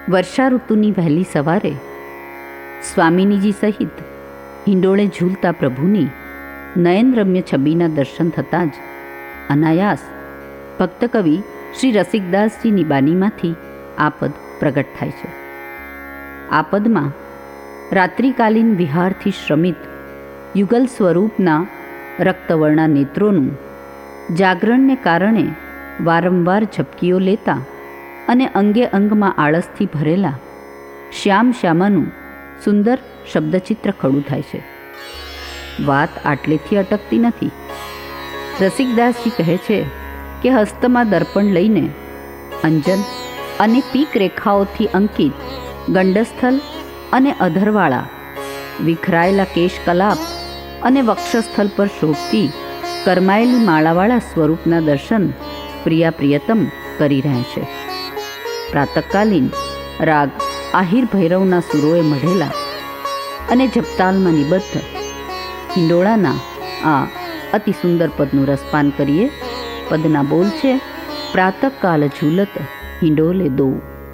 વર્ષા ઋતુની વહેલી સવારે સ્વામિનીજી સહિત હિંડોળે ઝૂલતા પ્રભુની નયનરમ્ય છબીના દર્શન થતાં જ અનાયાસ ભક્તકવિ શ્રી રસિકદાસજીની બાનીમાંથી આ પદ પ્રગટ થાય છે. આ પદમાં રાત્રિકાલીન વિહારથી શ્રમિત યુગલ સ્વરૂપના રક્તવર્ણા નેત્રોનું જાગરણને કારણે વારંવાર ઝપકીઓ લેતા અને અંગે અંગમાં આળસથી ભરેલા શ્યામ શ્યામાનું સુંદર શબ્દચિત્ર ખડું થાય છે. વાત આટલેથી અટકતી નથી. રસિકદાસજી કહે છે કે હસ્તમાં દર્પણ લઈને અંજન અને પીક રેખાઓથી અંકિત ગંડસ્થલ અને અધરવાળા વિખરાયેલા કેશકલાપ અને વક્ષસ્થલ પર શોભતી કરમાયેલી માળાવાળા સ્વરૂપના દર્શન પ્રિયા પ્રિયતમ કરી રહ્યા છે. પ્રાતકાલીન રાગ આહિર ભૈરવના સુરોએ મઢેલા અને જપતાલમાં નિબદ્ધ હિંડોળાના આ અતિ સુંદર પદનું રસપાન કરીએ. પદના બોલ છે: પ્રાતકાલ ઝૂલત હિંડોલે દો.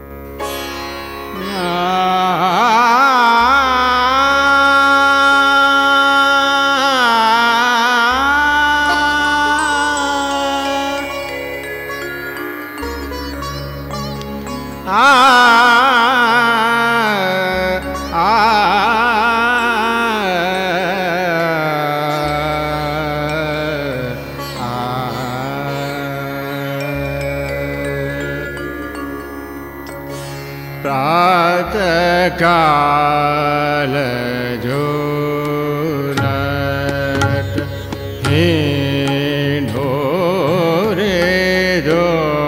प्रातःकाल झूलत हिंडोले दो.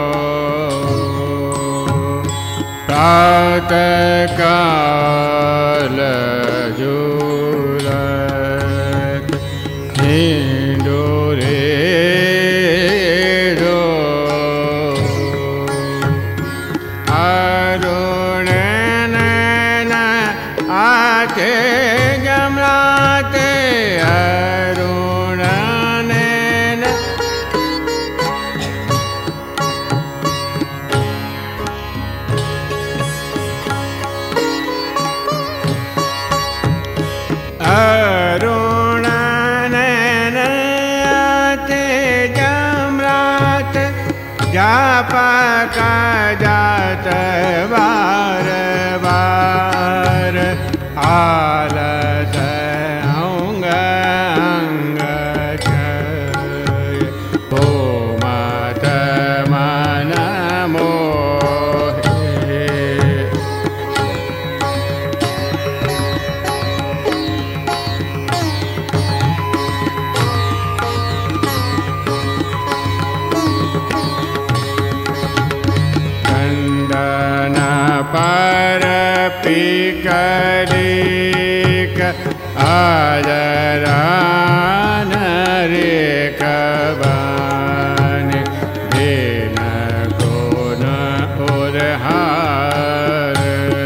प्रातःकाल झूलत हिंडोले दो. आते जमराते अरुण नैन अरुण नैन आते जमरात जापा का जात बार बार आलस अंग अंग छय हो मत मन मोहे. खंडन पर पिकरिक आदरान रे कबान दिन गुण उरहार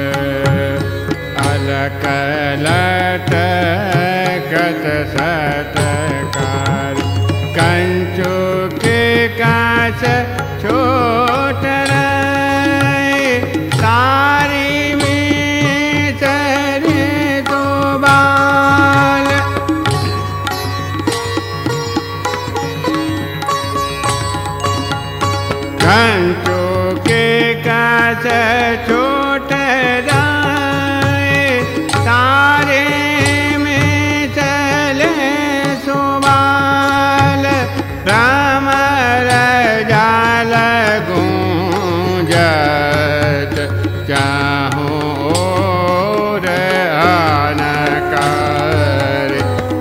अलकलट गत सतकार कंचु के काच छोट सारी में चरे दो बाल. कंचो के काच छोट राय तारे में चले सुबाल. भ्रमर जाल गूंजत चाहूं और आनकार.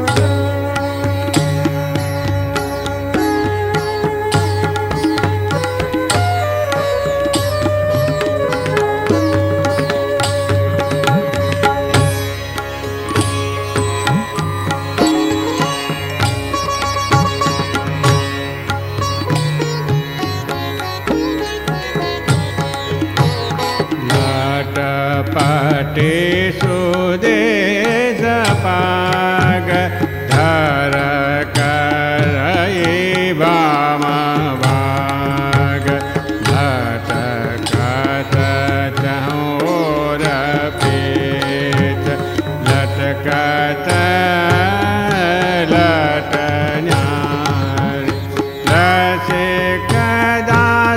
पटे सुदेश पाग धर कर बाम भाग भटकत चहु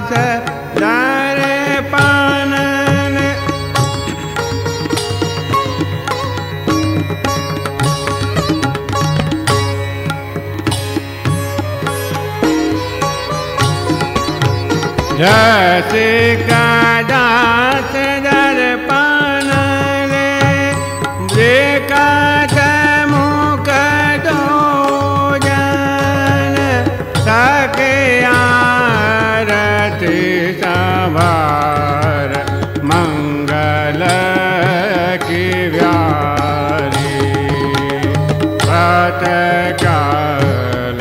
दर्पण रसिका दास दर्पण ले देखत मुख दो जन सके आरती सवार मंगल की व्यारी प्रातःकाल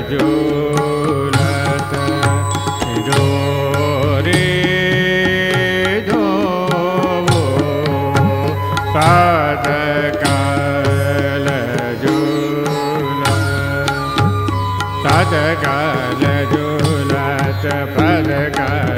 झूलत प्रातःकाल झूलत प्रातःकाल